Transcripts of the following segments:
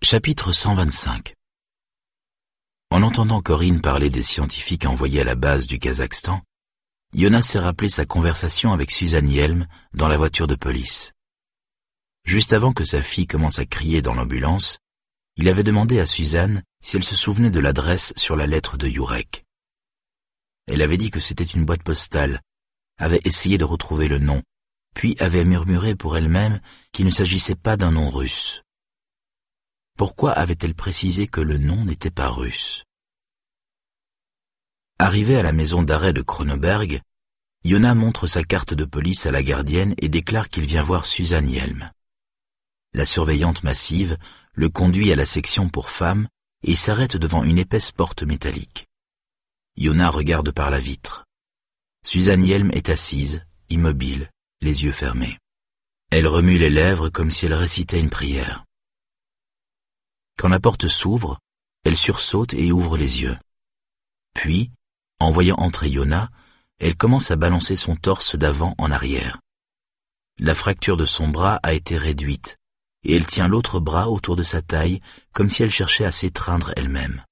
Chapitre 125. En entendant Corinne parler des scientifiques envoyés à la base du Kazakhstan, Yona s'est rappelé sa conversation avec Suzanne Yelm dans la voiture de police. Juste avant que sa fille commence à crier dans l'ambulance, il avait demandé à Suzanne si elle se souvenait de l'adresse sur la lettre de Jurek. Elle avait dit que c'était une boîte postale, avait essayé de retrouver le nom, puis avait murmuré pour elle-même qu'il ne s'agissait pas d'un nom russe. Pourquoi avait-elle précisé que le nom n'était pas russe? Arrivé à la maison d'arrêt de Kronoberg, Yona montre sa carte de police à la gardienne et déclare qu'il vient voir Suzanne Yelm. La surveillante massive le conduit à la section pour femmes et s'arrête devant une épaisse porte métallique. Yona regarde par la vitre. Suzanne Yelm est assise, immobile, les yeux fermés. Elle remue les lèvres comme si elle récitait une prière. Quand la porte s'ouvre, elle sursaute et ouvre les yeux. Puis, en voyant entrer Yona, elle commence à balancer son torse d'avant en arrière. La fracture de son bras a été réduite, et elle tient l'autre bras autour de sa taille comme si elle cherchait à s'étreindre elle-même.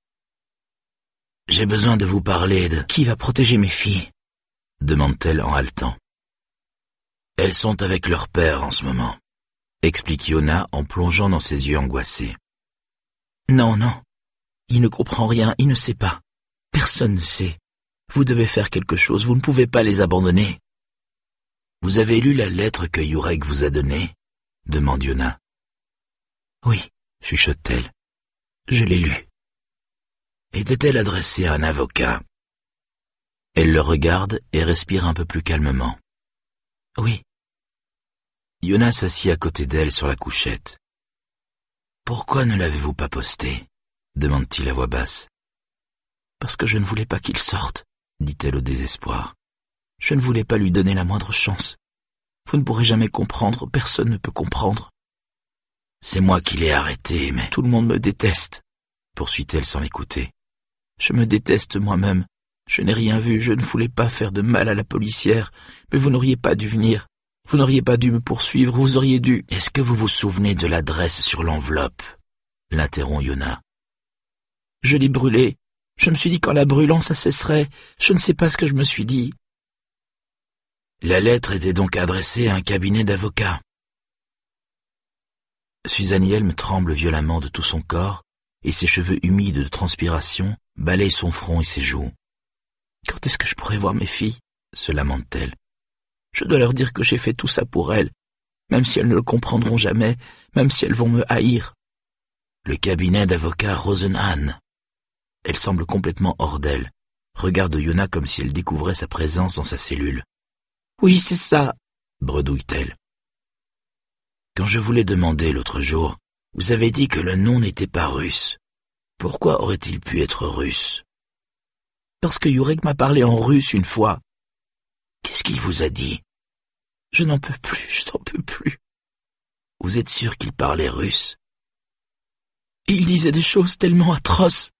« J'ai besoin de vous parler de... »« Qui va protéger mes filles ?» demande-t-elle en haletant. « Elles sont avec leur père en ce moment, » explique Yona en plongeant dans ses yeux angoissés. Non, il ne comprend rien, il ne sait pas. Personne ne sait. Vous devez faire quelque chose, vous ne pouvez pas les abandonner. Vous avez lu la lettre que Jurek vous a donnée? Demande Yona. Oui, chuchote-t-elle. Je l'ai lue. Était-elle adressée à un avocat? Elle le regarde et respire un peu plus calmement. Oui. Yona s'assied à côté d'elle sur la couchette. Pourquoi ne l'avez-vous pas posté? Demande-t-il à voix basse. Parce que je ne voulais pas qu'il sorte, dit-elle au désespoir. Je ne voulais pas lui donner la moindre chance. Vous ne pourrez jamais comprendre, personne ne peut comprendre. C'est moi qui l'ai arrêté, mais... Tout le monde me déteste, poursuit-elle sans l'écouter. Je me déteste moi-même. Je n'ai rien vu, je ne voulais pas faire de mal à la policière, mais vous n'auriez pas dû venir. Vous n'auriez pas dû me poursuivre, vous auriez dû... Est-ce que vous vous souvenez de l'adresse sur l'enveloppe? L'interrompt Yona. Je l'ai brûlée. Je me suis dit qu'en la brûlant, ça cesserait. Je ne sais pas ce que je me suis dit. La lettre était donc adressée à un cabinet d'avocats. Suzanne Yelm tremble violemment de tout son corps, et ses cheveux humides de transpiration balayent son front et ses joues. Quand est-ce que je pourrai voir mes filles? Se lamente-t-elle. Je dois leur dire que j'ai fait tout ça pour elles, même si elles ne le comprendront jamais, même si elles vont me haïr. Le cabinet d'avocat Rosenhan. Elle semble complètement hors d'elle, regarde Yona comme si elle découvrait sa présence dans sa cellule. Oui, c'est ça, bredouille-t-elle. Quand je vous l'ai demandé l'autre jour, vous avez dit que le nom n'était pas russe. Pourquoi aurait-il pu être russe? Parce que Jurek m'a parlé en russe une fois. Qu'est-ce qu'il vous a dit? Je n'en peux plus, je n'en peux plus. Vous êtes sûr qu'il parlait russe? Il disait des choses tellement atroces.